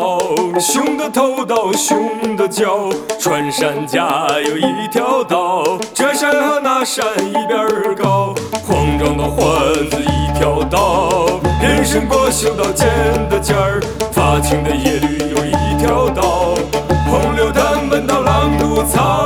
道，熊的头到熊的脚，穿山甲有一条道，这山和那山一边儿高，慌张的汉子一条道，人参果修到尖的尖儿，发情的野驴有一条道，红柳潭奔到狼毒草。